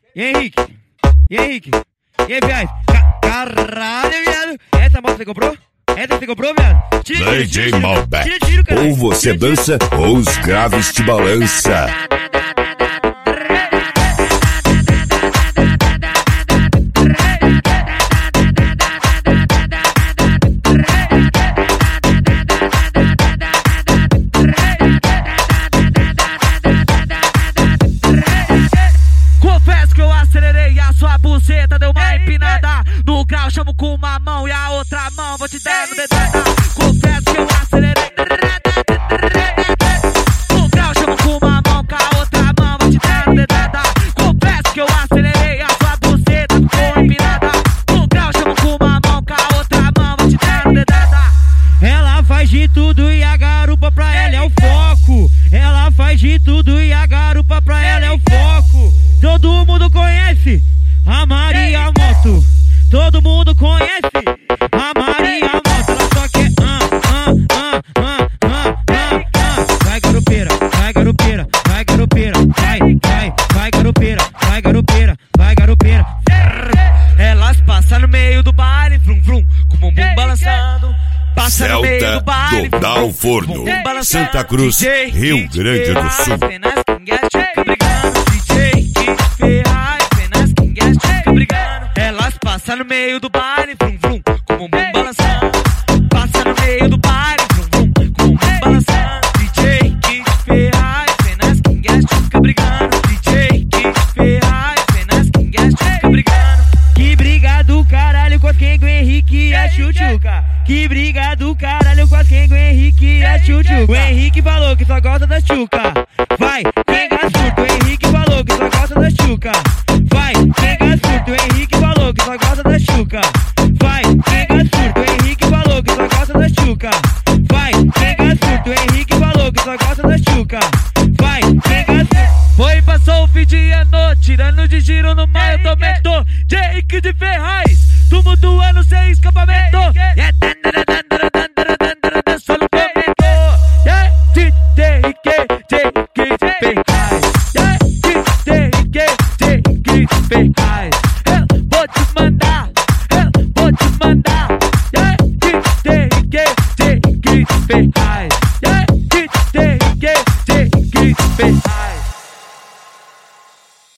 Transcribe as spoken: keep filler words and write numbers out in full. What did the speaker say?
E Henrique? E Henrique? E aí, viado? Ca caralho, viado! Essa moto você comprou? Essa você comprou, viado? D J Malbec. Ou você dança ou os graves te balança. Confesso que eu acelerei, a sua buceta deu uma empinada. No grau chamo com uma mão e a outra mão vou te dar no dedada. Confesso que eu acelerei. No grau chamo com uma mão, com a outra mão vou te dar no dedada. Confesso que eu acelerei, a sua buceta ficou empinada. No grau chamo com uma mão, com a outra mão vou te dar no dedada. Ela faz de tudo e a garupa pra ela é o foco. Ela faz de tudo e a garupa pra ela é o foco. Todo mundo conhece a Maria Moto. Todo mundo conhece a Maria Moto. Ela só quer ah, ah, ah, ah, ah, ah, ah. Vai garupeira, vai garupeira, vai garupeira, vai, vai, vai garupeira, vai garupeira, vai garupeira. Elas passam no meio do baile, vrum vrum, com o bumbum balançando. Passa no meio do baile, do Dal Forno, Santa Cruz, Rio Grande do Sul. Elas passam no meio do baile, vrum vrum, com o bumbum balançando. Passa no meio do baile, vrum vrum, com o bumbum balançando. D J Kid Ferraz, vem nas quingues, fica brigando. D J Kid Ferraz, vem nas quingues, fica brigando. Que briga do caralho com a Kengo, Henrique e a Chuchuca. Que briga do caralho com a Kengo, Henrique e a Chuchuca. O Henrique falou que só gosta da Chuca. Vai, Kenga surto, o Henrique falou que só gosta da Chuca. Vai, Kenga surto, o Henrique falou que só gosta da Chuca. Vai, Kenga surto, o Henrique falou que só gosta da Chuca. Vai, Kenga surto, o Henrique falou que só gosta da Chuca.